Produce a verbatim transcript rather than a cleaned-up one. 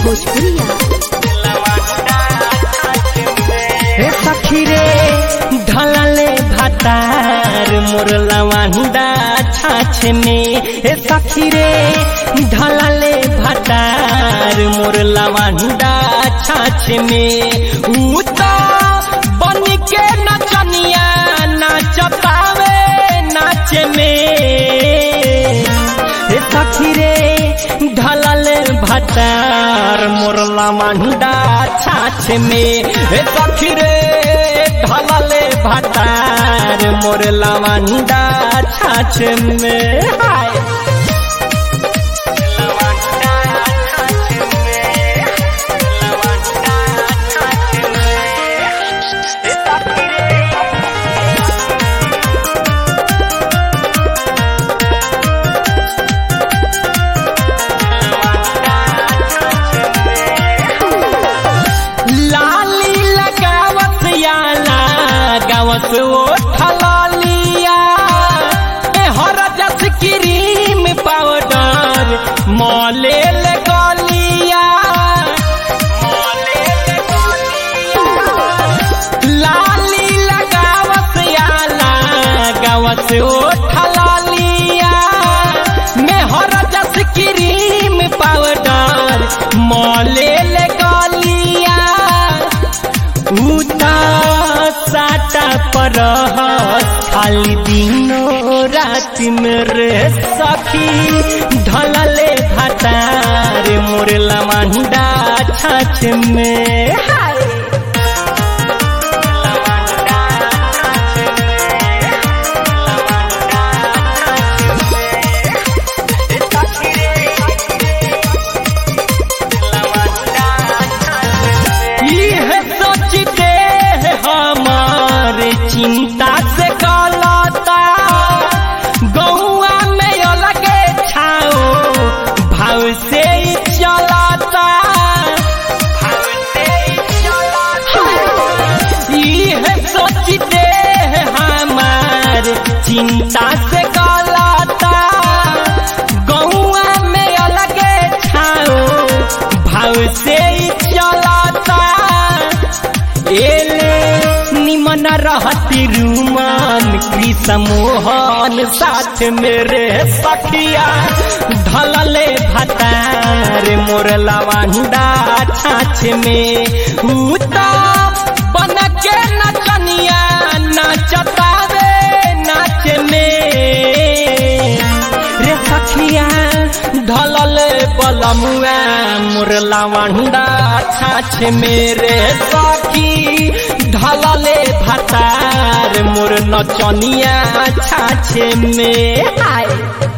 भोजपुरिया। हे सखी रे ढलले भातार मोर लवंडा छाछ में। हे सखी रे ढलले भातार मोर लवंडा छाछ में। ऊ तो बन के नचनिया नाच पावे नाच में। हे सखी रे ढलले भातार मोर लवंडा छाछ में। हे सखी रे ढलले भातार मोर लवंडा छाछ में। हाय गावत ओठलिया हर जस क्रीम पाउडर मले गलिया। लाली लगावत आला गावत ओठलिया में हर जस क्रीम पाउडर मले गलिया। उता साटा पर खाली दिनों रात में रे सखी ढलले भातार मोर लवंडा छाछ में। चिंता से गलता गौआ में अलगे छाओ भाव से ही चलता। यह सोचते हमार चिंता से गलता गौआ में अलगे छाओ भाव से ही चलता। एले निमन रहती रुमान कृष्ण मोहन साथ मेरे सखिया ढलले भातार मोर लवंडा छाछ में। ऊ तो बन के नचनिया नाचतावे नाच में। रे सखिया ढलले बलमुआ मोर लवंडा छाछ में। रे सखी ढलले भातार मोर नचनिया छाछ में। हाय